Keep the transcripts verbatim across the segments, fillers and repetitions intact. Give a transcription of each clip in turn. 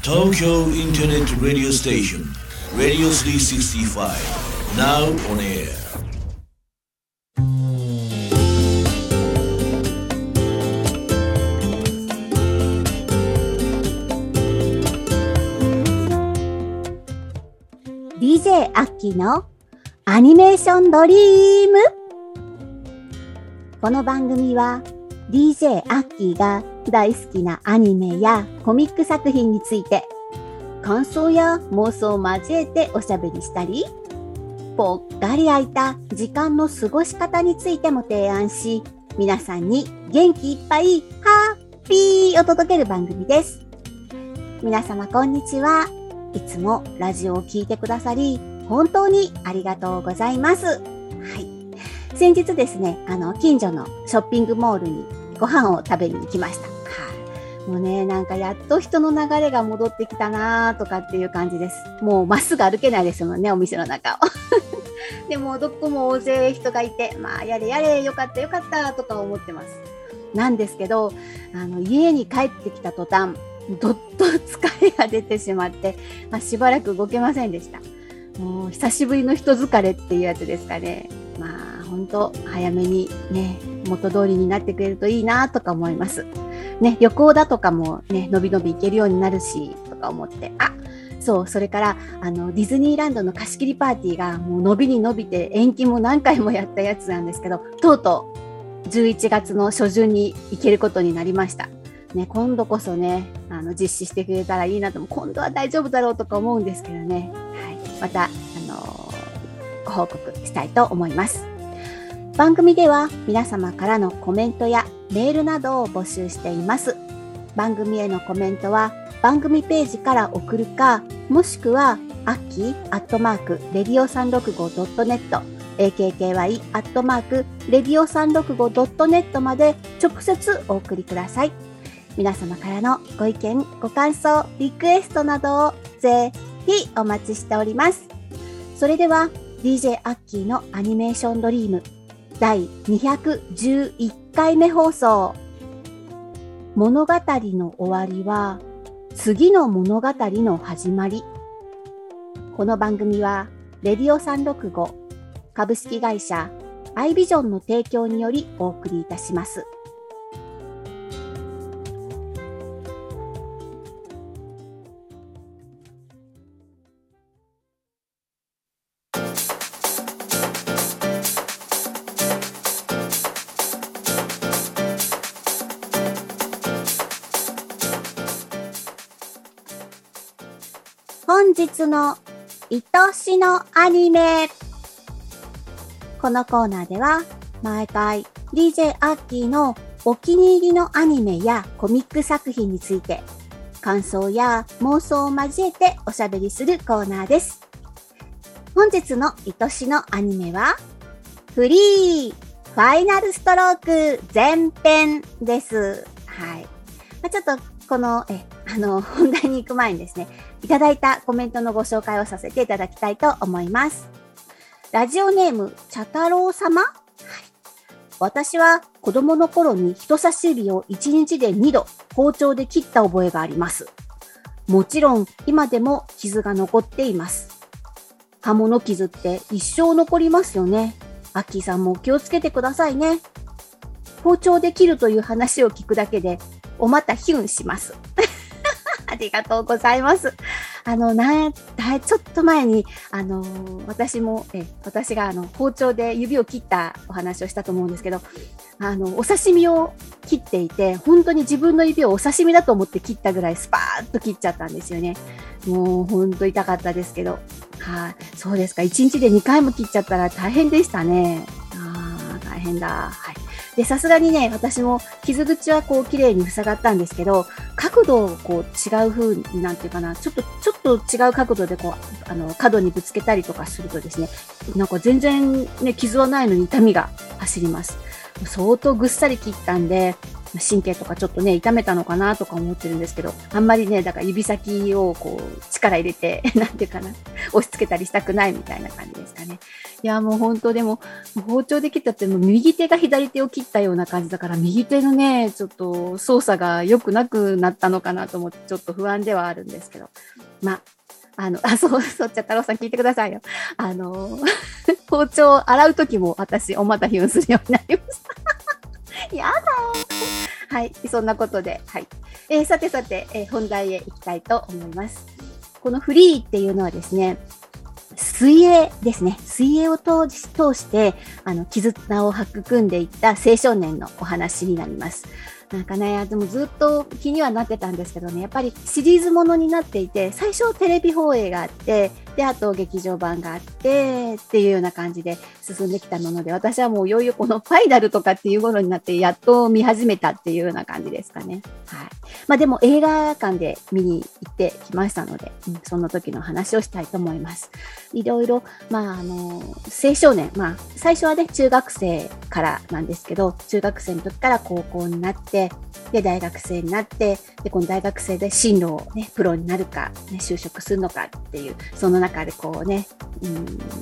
Tokyo Internet Radio Station Radio スリーシックスティーファイブ Now on air ディージェー アッキーのアニメーションドリーム。この番組は ディージェー アッキーが大好きなアニメやコミック作品について感想や妄想を交えておしゃべりしたり、ぽっかり空いた時間の過ごし方についても提案し、皆さんに元気いっぱいハッピーを届ける番組です。皆様こんにちは。いつもラジオを聞いてくださり本当にありがとうございます。はい。先日ですね、あの近所のショッピングモールにご飯を食べに行きました。はい。もうね、なんかやっと人の流れが戻ってきたなーとかっていう感じです。もうまっすぐ歩けないですもんね、お店の中を。でもどこも大勢人がいて、まあやれやれよかったよかったとか思ってます。なんですけど、あの家に帰ってきた途端、どっと疲れが出てしまって、まあ、しばらく動けませんでした。もう久しぶりの人疲れっていうやつですかね。まあ本当早めにね、元通りになってくれるといいなとか思います。ね、旅行だとかもね、のびのび行けるようになるしとか思って、あ、そう、それからあのディズニーランドの貸し切りパーティーがもう伸びに伸びて延期も何回もやったやつなんですけど、とうとうじゅういちがつの初旬に行けることになりました。ね、今度こそね、あの実施してくれたらいいなとも、今度は大丈夫だろうとか思うんですけどね、はい、また、あのー、ご報告したいと思います。番組では皆様からのコメントやメールなどを募集しています。番組へのコメントは番組ページから送るか、もしくはアッキーアットマークレディオさんろくごドットネット エーケーケーワイ アットマークレディオさんろくごドットネットまで直接お送りください。皆様からのご意見、ご感想、リクエストなどをぜひお待ちしております。それでは ディージェー アッキーのアニメーションドリームだいにひゃくじゅういっかいめ放送。物語の終わりは次の物語の始まり。この番組はレディオさんろくご株式会社アイビジョンの提供によりお送りいたします。本日の愛しのアニメ。このコーナーでは毎回 ディージェー アッキーのお気に入りのアニメやコミック作品について感想や妄想を交えておしゃべりするコーナーです。本日の愛しのアニメはフリーファイナルストローク前編です。はい。まあ、ちょっとこのえあの本題に行く前にですね、いただいたコメントのご紹介をさせていただきたいと思います。ラジオネーム茶太郎様、はい、私は子供の頃に人差し指をいちにちでにど包丁で切った覚えがあります。もちろん今でも傷が残っています。刃物傷って一生残りますよね。アッキーさんも気をつけてくださいね。包丁で切るという話を聞くだけでおまたヒュンします。ありがとうございます。あの、な、だちょっと前に、あのー、私も、え、私があの、包丁で指を切ったお話をしたと思うんですけど、あの、お刺身を切っていて、本当に自分の指をお刺身だと思って切ったぐらいスパーッと切っちゃったんですよね。もう本当痛かったですけど。はい、そうですか。いちにちでにかいも切っちゃったら大変でしたね。あー、大変だ。はい。で、さすがにね、私も傷口はこう綺麗に塞がったんですけど、角度をこう違う風になんていうかな、ちょっと、ちょっと違う角度でこう、あの、角にぶつけたりとかするとですね、なんか全然ね、傷はないのに痛みが走ります。相当ぐっさり切ったんで、 神経とかちょっとね、痛めたのかなとか思ってるんですけど、あんまりね、だから指先をこう、力入れて、なんていうかな、押し付けたりしたくないみたいな感じですかね。いや、もう本当でも、包丁で切ったって、もう右手が左手を切ったような感じだから、右手のね、ちょっと操作が良くなくなったのかなと思って、ちょっと不安ではあるんですけど。まあ、あの、あ、そう、そう、じゃ太郎さん聞いてくださいよ。あの、包丁を洗うときも私、おまたひゅんするようになりました。やだー。はい、そんなことで、はい。えー、さてさて、えー、本題へ行きたいと思います。このフリーっていうのはですね、水泳ですね。水泳を通し、通して、あの、絆を育んでいった青少年のお話になります。なんかね、でもずっと気にはなってたんですけどね、やっぱりシリーズものになっていて、最初テレビ放映があって、で、あと劇場版があって、っていうような感じで進んできたもので、私はもういよいよこのファイナルとかっていうものになって、やっと見始めたっていうような感じですかね。はい。まあでも映画館で見に行ってきましたので、うん、その時の話をしたいと思います。いろいろ、まああの、青少年、まあ最初はね、中学生からなんですけど、中学生の時から高校になって、で、大学生になって、で、この大学生で進路をね、プロになるか、ね、就職するのかっていう、その中でこうね、うん、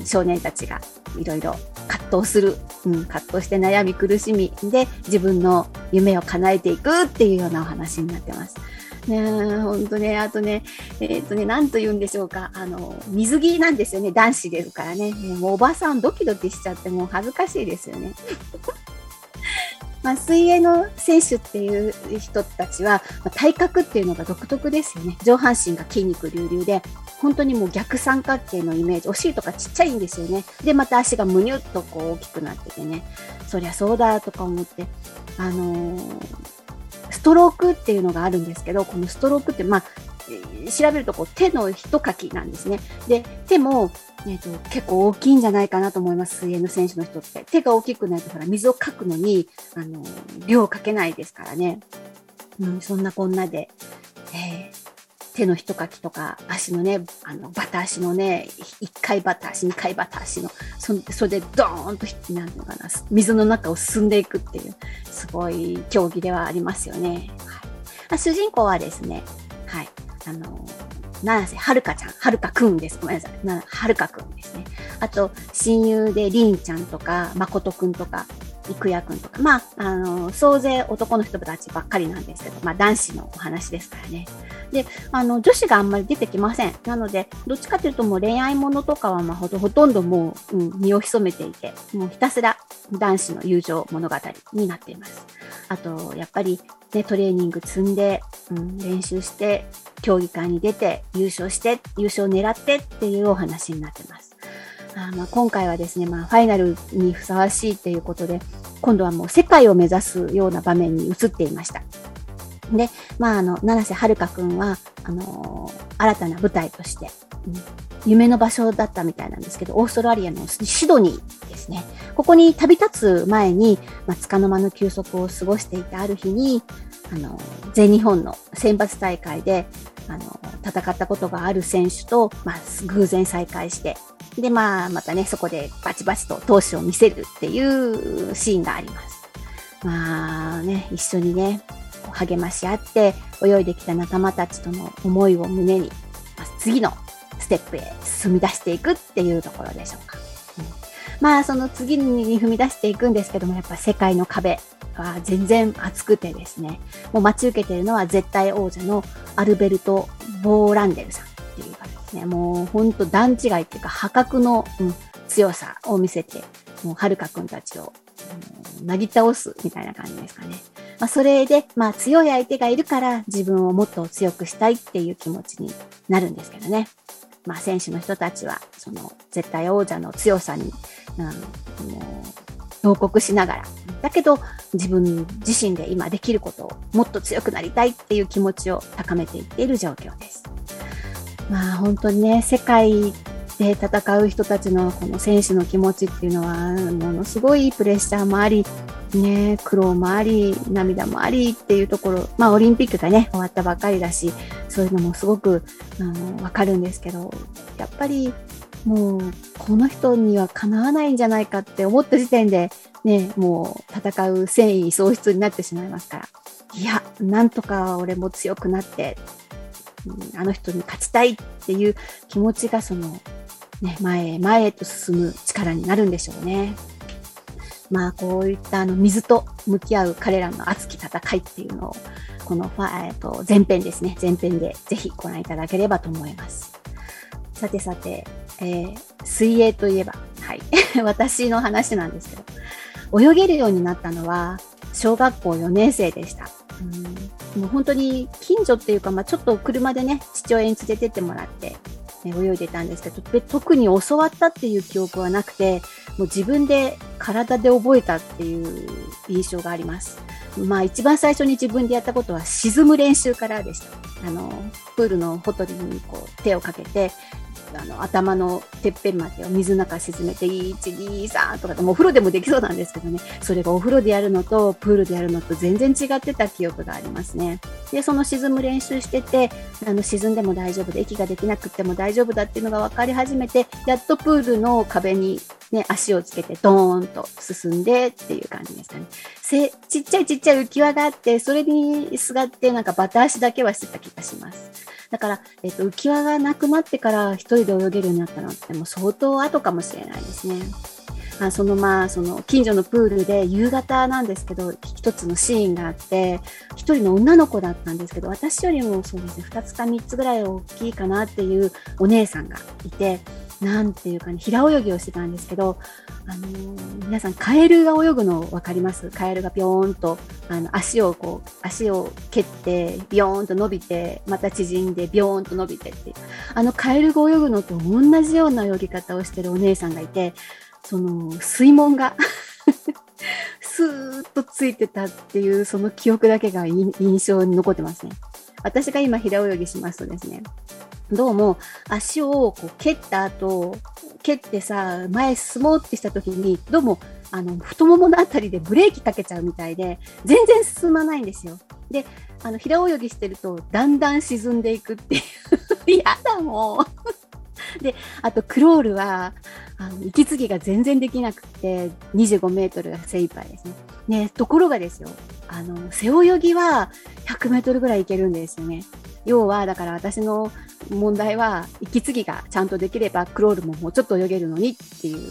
少年たちがいろいろ葛藤する、うん、葛藤して悩み苦しみで、自分の夢を叶えていくっていうようなお話になってます。ねえ、ほんとね、あとね、えっとね、なんと言うんでしょうか、あの、水着なんですよね、男子ですからね。もうおばさんドキドキしちゃって、もう恥ずかしいですよね。まあ、水泳の選手っていう人たちは、まあ、体格っていうのが独特ですよね。上半身が筋肉隆々で、本当にもう逆三角形のイメージ。お尻とかちっちゃいんですよね。で、また足がむにゅっとこう大きくなっててね。そりゃそうだとか思って、あのー、ストロークっていうのがあるんですけど、このストロークって、まあ、調べるとこう手の一かきなんですね。で、手も、えーと、結構大きいんじゃないかなと思います。水泳の選手の人って。手が大きくないと、ほら、水をかくのに、あの、量をかけないですからね。うん、そんなこんなで、えー、手の一かきとか、足のね、あの、バタ足のね、いっかいバタ足、にかいバタ足の、そ, それでドーンと、なんていうのかな、水の中を進んでいくっていう、すごい競技ではありますよね。はい、主人公はですね、はい、あの、七瀬はるかちゃん、はるかくんです。ごめんなさい。はるかくんですね。あと、親友でりんちゃんとか、まことくんとか、いくやくんとか、まあ、あの、総勢男の人たちばっかりなんですけど、まあ、男子のお話ですからね。で、あの、女子があんまり出てきません。なので、どっちかというともう恋愛ものとかは、まあ、ほと、ほとんどもう、うん、身を潜めていて、もうひたすら男子の友情物語になっています。あと、やっぱり、ね、トレーニング積んで、うん、練習して、競技会に出て、優勝して、優勝を狙ってっていうお話になってます。あまあ今回はですね、まあ、ファイナルにふさわしいっていうことで、今度はもう世界を目指すような場面に移っていました。で、まあ、あの、七瀬はるかくんは、あのー、新たな舞台として、うん、夢の場所だったみたいなんですけど、オーストラリアのシドニーですね。ここに旅立つ前に、まあ、束の間の休息を過ごしていたある日に、あの、全日本の選抜大会で、あの、戦ったことがある選手と、まあ、偶然再会して、で、まあ、またね、そこでバチバチと闘志を見せるっていうシーンがあります。まあね、一緒にね、励まし合って泳いできた仲間たちとの思いを胸に、次のステップへ進み出していくっていうところでしょうか。うん、まあ、その次に踏み出していくんですけども、やっぱ世界の壁は全然厚くてですね、もう待ち受けているのは絶対王者のアルベルト・ボーランデルさんっていう方ですね。もう本当段違いっていうか破格の、うん、強さを見せて、もうはるかくんたちを、うん、なぎ倒すみたいな感じですかね。まあ、それで、まあ、強い相手がいるから自分をもっと強くしたいっていう気持ちになるんですけどね。まあ、選手の人たちは、その絶対王者の強さに、うん、もう同国しながら、だけど自分自身で今できることをもっと強くなりたいっていう気持ちを高めていっている状況です。まあ、本当にね、世界で戦う人たちのこの選手の気持ちっていうのは、ものすごいプレッシャーもあり、ね、苦労もあり、涙もありっていうところ、まあオリンピックがね、終わったばかりだし、そういうのもすごく、あの、わかるんですけど、やっぱりもうこの人にはかなわないんじゃないかって思った時点でね、もう戦う戦意喪失になってしまいますから、いや、なんとか俺も強くなって、うん、あの人に勝ちたいっていう気持ちがその、ね、前へ前へと進む力になるんでしょうね。まあこういったあの水と向き合う彼らの熱き戦いっていうのをこの、えっと、前編ですね、前編でぜひご覧いただければと思います。さてさて、えー、水泳といえば、はい、私の話なんですけど、泳げるようになったのは小学校よねん生でした。うん、もう本当に近所っていうか、まあ、ちょっと車でね、父親に連れてってもらって、ね、泳いでたんですけど、特に教わったっていう記憶はなくて、もう自分で体で覚えたっていう印象があります。まあ一番最初に自分でやったことは沈む練習からでした。あの、プールのほとりにこう手をかけて、あの頭のてっぺんまでを水の中沈めていち、に、さんとかでもお風呂でもできそうなんですけどね、それがお風呂でやるのとプールでやるのと全然違ってた記憶がありますね。で、その沈む練習してて、あの沈んでも大丈夫で息ができなくても大丈夫だっていうのが分かり始めて、やっとプールの壁にね、足をつけてドーンと進んでっていう感じですかね。せちっちゃいちっちゃい浮き輪があって、それにすがってなんかバタ足だけはしてた気がします。だから、えっと、浮き輪がなくなってから一人で泳げるようになったのってもう相当後かもしれないですね。あそのまあその近所のプールで夕方なんですけど、一つのシーンがあって、一人の女の子だったんですけど、私よりもそうですね、二つか三つぐらい大きいかなっていうお姉さんがいて、なんていうかね、平泳ぎをしてたんですけど、あのー、皆さんカエルが泳ぐの分かります？カエルがビヨーンとあの足をこう足を蹴ってビヨーンと伸びて、また縮んでビヨーンと伸びてっていう、あのカエルが泳ぐのと同じような泳ぎ方をしてるお姉さんがいて、その水門がスーッとついてたっていうその記憶だけが印象に残ってますね。私が今平泳ぎしますとですね、どうも足をこう蹴った後、蹴ってさ前進もうってした時に、どうもあの太もものあたりでブレーキかけちゃうみたいで全然進まないんですよ。で、あの平泳ぎしてるとだんだん沈んでいくっていうやだもうで、あとクロールはあの息継ぎが全然できなくてにじゅうごメートルが精一杯ですね。ね、ところがですよ、あの背泳ぎはひゃくメートルぐらいいけるんですよね。要はだから私の問題は息継ぎがちゃんとできればクロールももうちょっと泳げるのにっていう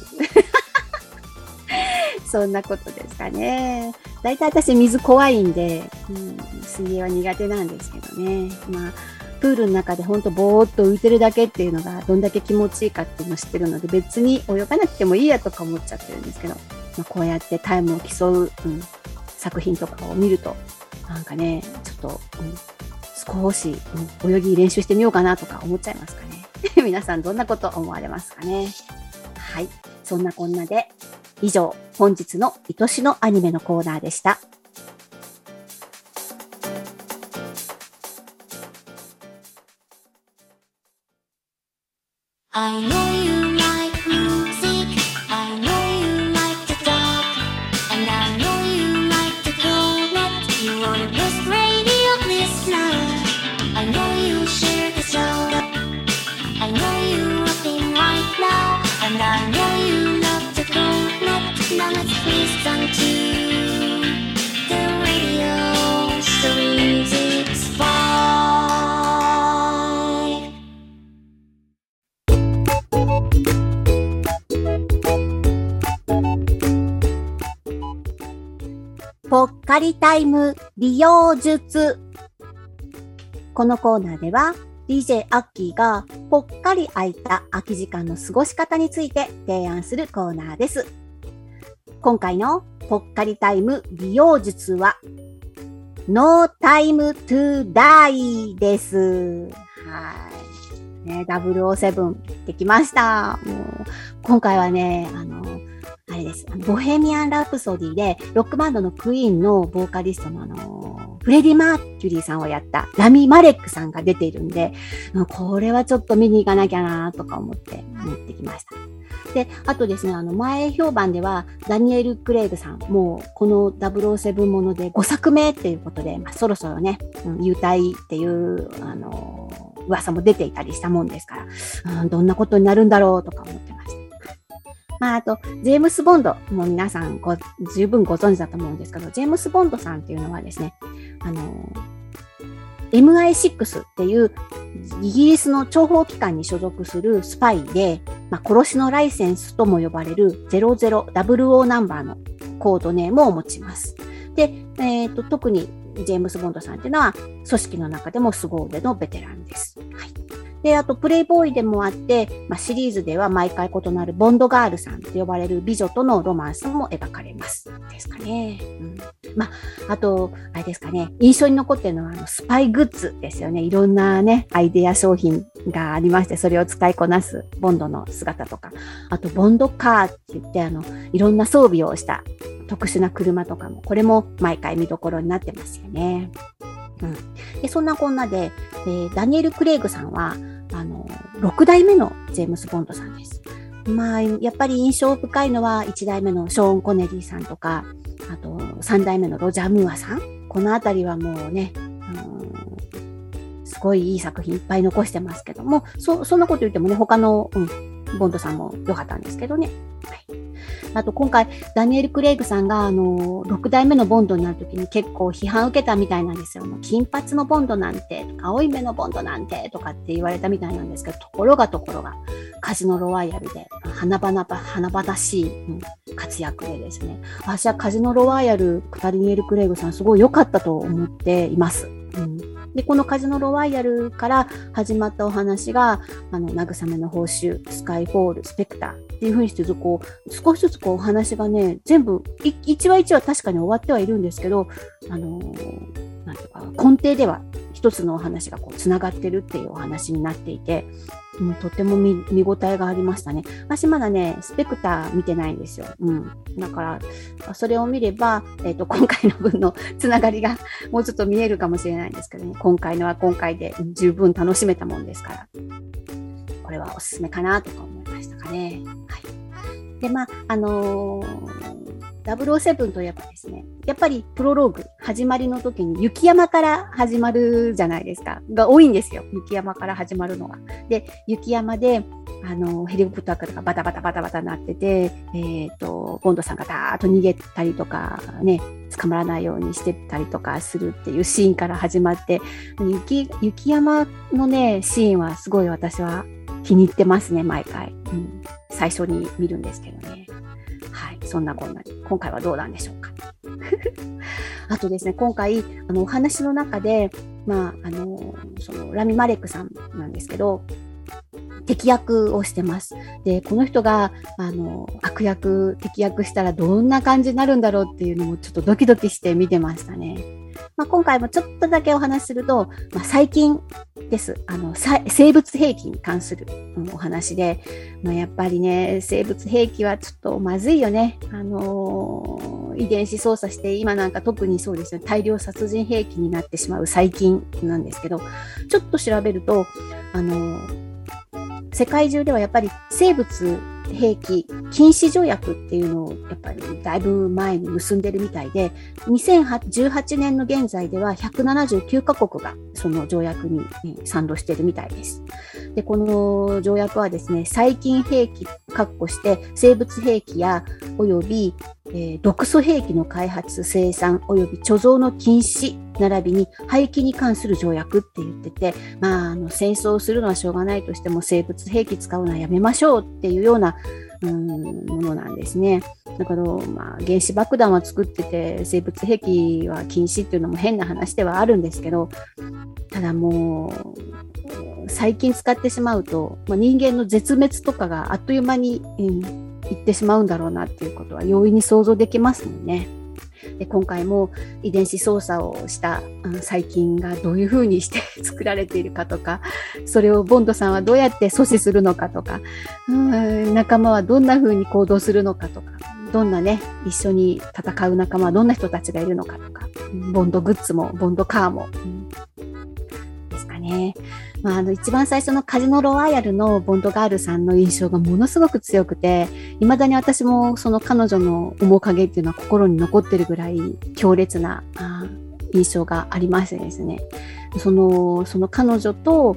そんなことですかね。だいたい私水怖いんで、うん、水泳は苦手なんですけどね。まあプールの中でほんとぼーっと浮いてるだけっていうのがどんだけ気持ちいいかっていうのを知ってるので、別に泳がなくてもいいやとか思っちゃってるんですけど、まあ、こうやってタイムを競う、うん、作品とかを見るとなんかね、ちょっと、うん、少し、うん、泳ぎ練習してみようかなとか思っちゃいますかね。皆さんどんなこと思われますかね。はい、そんなこんなで以上、本日の愛しのアニメのコーナーでした。 I know you like music, I know you like to talk, and I know you like to connect. You are the best radio listener. I know you share the sound. I know you rapping right now, and I know you love to connect. Now let's listen to the radio stories. It's fun. ぽっかりタイム利用術。このコーナーでは ディージェー アッキーがぽっかり空いた空き時間の過ごし方について提案するコーナーです。今回のぽっかりタイム利用術は No Time to Die です。はい。ね、ダブルオーセブンできました。もう今回はね、あの、あれです。ボヘミアン・ラプソディで、ロックバンドのクイーンのボーカリストのあの、フレディ・マーキュリーさんをやったラミ・マレックさんが出ているんで、これはちょっと見に行かなきゃなとか思って持ってきました。で、あとですね、あの、前評判では、ダニエル・クレイグさん、もう、このダブルオーセブンものでごさくめっていうことで、まあ、そろそろね、うん、優待っていう、あの、 噂も出ていたりしたもんですから、うん、どんなことになるんだろうとか思ってました。まあ、あと、ジェームス・ボンドも皆さんご十分ご存知だと思うんですけど、ジェームス・ボンドさんっていうのはですね、あの、エムアイシックス っていうイギリスの諜報機関に所属するスパイで、まあ、殺しのライセンスとも呼ばれるゼロゼロダブルオーナンバーのコードネームを持ちます。で、えーと、特にジェームス・ボンドさんっていうのは組織の中でも凄腕のベテランです。はい。で、あと、プレイボーイでもあって、まあ、シリーズでは毎回異なるボンドガールさんと呼ばれる美女とのロマンスも描かれます。ですかね。うん、まあ、あと、あれですかね、印象に残ってるのは、あの、スパイグッズですよね。いろんなね、アイデア商品がありまして、それを使いこなすボンドの姿とか、あと、ボンドカーって言って、あの、いろんな装備をした特殊な車とかも、これも毎回見どころになってますよね。うん、でそんなこんなで、えー、ダニエル・クレイグさんは、あの、ろく代目のジェームス・ボンドさんです。まあ、やっぱり印象深いのは、いち代目のショーン・コネリーさんとか、あと、さん代目のロジャー・ムーアさん。このあたりはもうね、うん、すごいいい作品いっぱい残してますけども、そ、そんなこと言ってもね、他の、うん、ボンドさんも良かったんですけどね。はい。あと今回、ダニエル・クレイグさんが、あの、ろく代目のボンドになるときに結構批判を受けたみたいなんですよ。金髪のボンドなんて、青い目のボンドなんて、とかって言われたみたいなんですけど、ところがところが、カジノロワイヤルで、華々、華々しい、うん、活躍でですね。私はカジノロワイヤル、ダニエル・クレイグさんすごい良かったと思っています。うんで、このカジノロワイヤルから始まったお話が、あの、慰めの報酬、スカイフォール、スペクターっていう風にして、こう、少しずつこうお話がね、全部、一話一話確かに終わってはいるんですけど、あのー、なんていうか、根底では一つのお話がこう、繋がってるっていうお話になっていて、うん、とても 見, 見応えがありましたね。私まだね、スペクター見てないんですよ。うん。だから、それを見れば、えっと、今回の分のつながりがもうちょっと見えるかもしれないんですけどね。今回のは今回で十分楽しめたもんですから。これはおすすめかなとか思いましたかね。はい。で、まあ、あのー、ダブルオーセブンといえばですね、やっぱりプロローグ、始まりの時に雪山から始まるじゃないですか。が多いんですよ。雪山から始まるのが。で、雪山で、あの、ヘリコプターがバタバタバタバタなってて、えっと、ボンドさんがダーッと逃げたりとか、ね、捕まらないようにしてたりとかするっていうシーンから始まって、雪、雪山のね、シーンはすごい私は気に入ってますね、毎回。うん、最初に見るんですけどね。はい。そんなこんなに。今回はどうなんでしょうか。あとですね、今回、あの、お話の中で、まあ、あの、その、ラミ・マレックさんなんですけど、敵役をしてます。で、この人が、あの、悪役、敵役したらどんな感じになるんだろうっていうのもちょっとドキドキして見てましたね。まあ、今回もちょっとだけお話しすると、まあ、最近です。あの、生物兵器に関する、うん、お話で、まあ、やっぱりね、生物兵器はちょっとまずいよね。あのー、遺伝子操作して、今なんか特にそうですね、大量殺人兵器になってしまう最近なんですけど、ちょっと調べると、あのー、世界中ではやっぱり生物兵器禁止条約っていうのをやっぱりだいぶ前に結んでるみたいで、にせんじゅうはちねんの現在ではひゃくななじゅうきゅうカ国がその条約に賛同しているみたいです。で、この条約はですね、細菌兵器確保して生物兵器やおよび、えー、毒素兵器の開発、生産および貯蔵の禁止並びに廃棄に関する条約って言ってて、まあ、あの戦争をするのはしょうがないとしても生物兵器使うのはやめましょうっていうようなうーんものなんですね。だから、まあ、原子爆弾は作ってて生物兵器は禁止っていうのも変な話ではあるんですけど、ただもう最近使ってしまうと、まあ、人間の絶滅とかがあっという間に、うん、いってしまうんだろうなっていうことは容易に想像できますもんね。で、今回も遺伝子操作をした細菌がどういうふうにして作られているかとか、それをボンドさんはどうやって阻止するのかとか、うん、仲間はどんなふうに行動するのかとか、どんなね、一緒に戦う仲間はどんな人たちがいるのかとか、ボンドグッズもボンドカーも、うん、ですかね。まあ、あの一番最初のカジノロワイヤルのボンドガールさんの印象がものすごく強くて、未だに私もその彼女の面影っていうのは心に残ってるぐらい強烈なあ印象がありましてですね。その、その彼女と、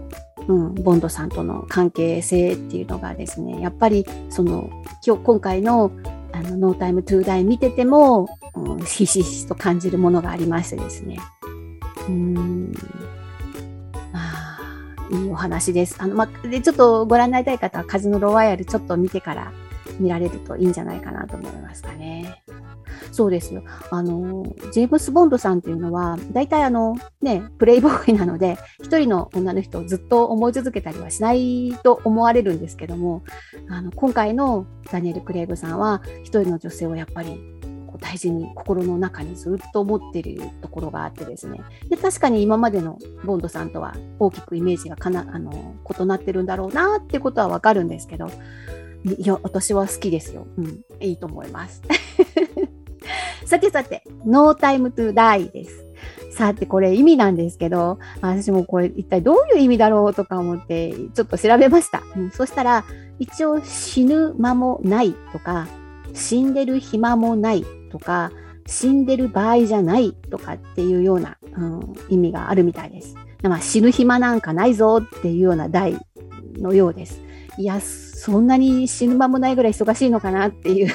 うん、ボンドさんとの関係性っていうのがですね、やっぱりその今日今回のあのノータイムトゥーダイ見てても、うん、ひしひしと感じるものがありましてですね。うーん、まあいいお話です。あのまあでちょっとご覧になりたい方はカジノロワイヤルちょっと見てから見られるといいんじゃないかなと思いますかね。そうですよ。あの、ジェームス・ボンドさんっていうのは、大体あの、ね、プレイボーイなので、一人の女の人をずっと思い続けたりはしないと思われるんですけども、あの、今回のダニエル・クレイグさんは、一人の女性をやっぱりこう大事に心の中にずっと思っているところがあってですね。で、確かに今までのボンドさんとは大きくイメージがかな、あの、異なってるんだろうなっていうことはわかるんですけど、いや、私は好きですよ。うん、いいと思います。さてさて、No Time to Die です。さて、これ意味なんですけど、私もこれ一体どういう意味だろうとか思って、ちょっと調べました。うん、そしたら、一応死ぬ間もないとか、死んでる暇もないとか、死んでる場合じゃないとかっていうような、うん、意味があるみたいです。まあ、死ぬ暇なんかないぞっていうような題のようです。いや、そんなに死ぬ間もないぐらい忙しいのかなっていう。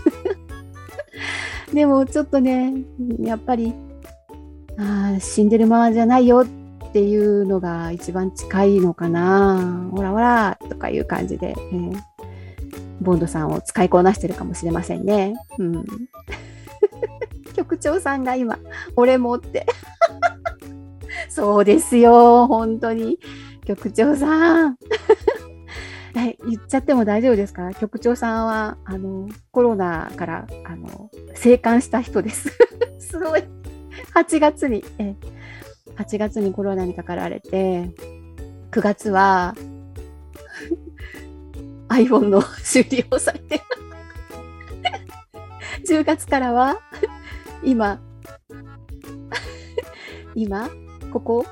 でもちょっとね、やっぱりあ死んでるままじゃないよっていうのが一番近いのかな。ほらほらとかいう感じで、えー、ボンドさんを使いこなしてるかもしれませんね。うん、局長さんが今、俺もって。そうですよ、本当に。局長さん。え、言っちゃっても大丈夫ですか？局長さんは、あの、コロナから、あの、生還した人です。すごい。はちがつに、え、はちがつにコロナにかかられて、くがつは、iPhone の修理をされて、じゅうがつからは、今、今、ここ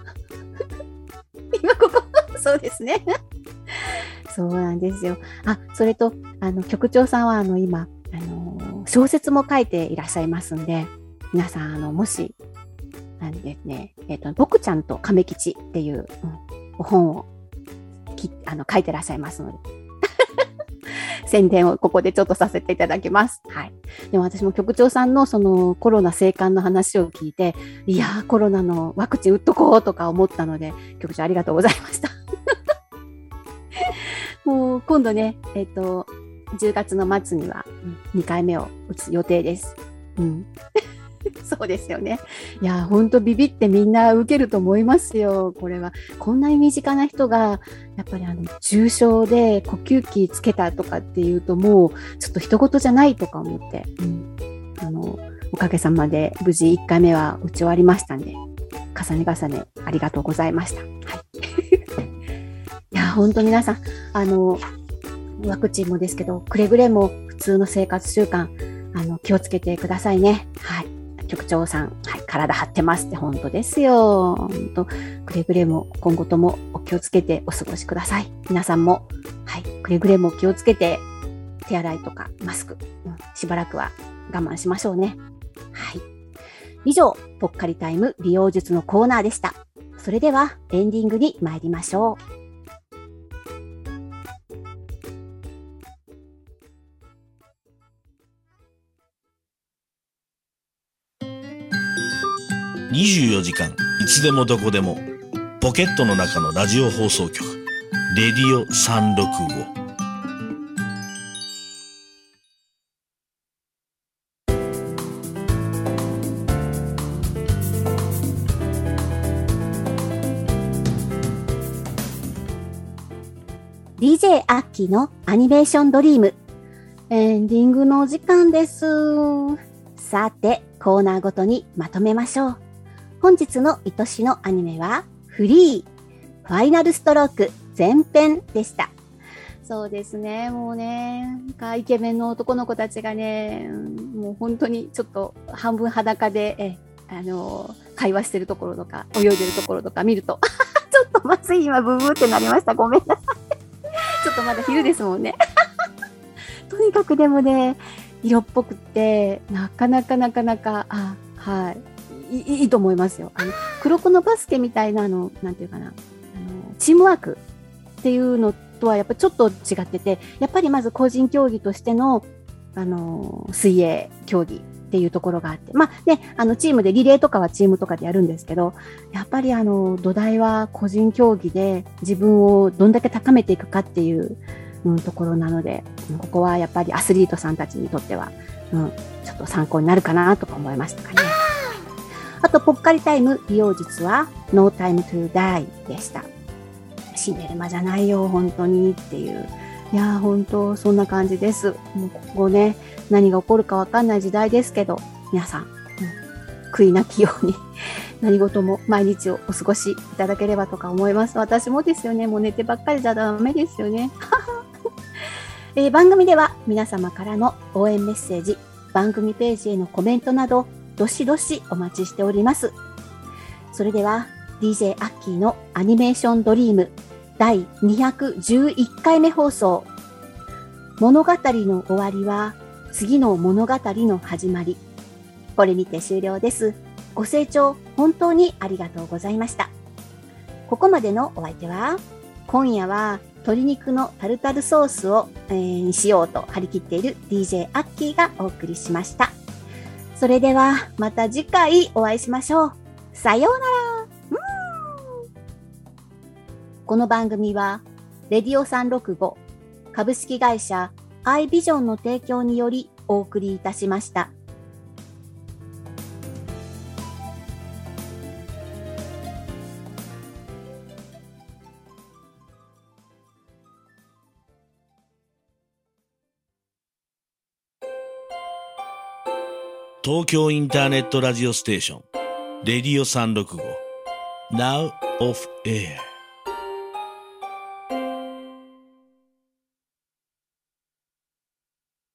今ここそうですね。そうなんですよ。あ、それと、あの、局長さんは、あの、今、あの、小説も書いていらっしゃいますんで、皆さん、あの、もし、なんですね、えっと、僕ちゃんと亀吉っていう、うん、お本をきあの書いてらっしゃいますので、宣伝をここでちょっとさせていただきます。はい。でも私も局長さんのそのコロナ生還の話を聞いて、いやー、コロナのワクチン打っとこうとか思ったので、局長ありがとうございました。もう今度ね、えっと、じゅうがつの末にはにかいめを打つ予定です。うん。そうですよね。いや、ほんとビビってみんな受けると思いますよ。これは。こんなに身近な人が、やっぱりあの、重症で呼吸器つけたとかっていうと、もう、ちょっと人事じゃないとか思って、うん、あの、おかげさまで無事いっかいめは打ち終わりましたんで、重ね重ねありがとうございました。はい。いや、ほんと皆さん、あの、ワクチンもですけど、くれぐれも普通の生活習慣、あの、気をつけてくださいね。はい。局長さん、はい、体張ってますって本当ですよ。本当、くれぐれも今後ともお気をつけてお過ごしください。皆さんも、はい、くれぐれも気をつけて、手洗いとかマスク、うん、しばらくは我慢しましょうね。はい。以上、ぽっかりタイム利用術のコーナーでした。それではエンディングに参りましょう。 にじゅうよじかんいつでもどこでもポケットの中のラジオ放送局レディオさんろくご。 ディージェー アッキーのアニメーションドリーム。エンディングのお時間です。さて、コーナーごとにまとめましょう。本日の愛しのアニメはフリー、ファイナルストローク前編でした。そうですね、もうね、イケメンの男の子たちがね、もう本当にちょっと半分裸で、えあの、会話してるところとか、泳いでるところとか見ると、ちょっとまずい今ブブーってなりました。ごめんなさい。ちょっとまだ昼ですもんね。とにかくでもね、色っぽくって、なかなかなかなか、あ、はい。いいいと思いますよ。あの、黒子のバスケみたいなの、なんていうかな。あの、 チームワークっていうのとはやっぱりちょっと違ってて、やっぱりまず個人競技としての、あの、水泳競技っていうところがあって、まあね、あのチームでリレーとかはチームとかでやるんですけど、やっぱりあの土台は個人競技で自分をどんだけ高めていくかっていう、うん、ところなので、ここはやっぱりアスリートさんたちにとっては、うん、ちょっと参考になるかなとか思いましたかね。あと、ぽっかりタイム利用術は No Time to Die でした。死んでる間じゃないよ、本当にっていう。いやー、本当そんな感じです。もうここね、何が起こるかわかんない時代ですけど、皆さん、うん、悔いなきように何事も毎日をお過ごしいただければとか思います。私もですよね。もう寝てばっかりじゃダメですよね。えー、番組では皆様からの応援メッセージ、番組ページへのコメントなど、どしどしお待ちしております。それでは、ディージェー アッキーのアニメーションドリームだいにひゃくじゅういっかいめ放送。物語の終わりは次の物語の始まり。これにて終了です。ご清聴本当にありがとうございました。ここまでのお相手は、今夜は鶏肉のタルタルソースを、えー、にしようと張り切っている ディージェー アッキーがお送りしました。それではまた次回お会いしましょう。さようなら。この番組はレディオさんろくご株式会社アイビジョンの提供によりお送りいたしました。 東京インターネットラジオステーションレディオさんろくご Now of Air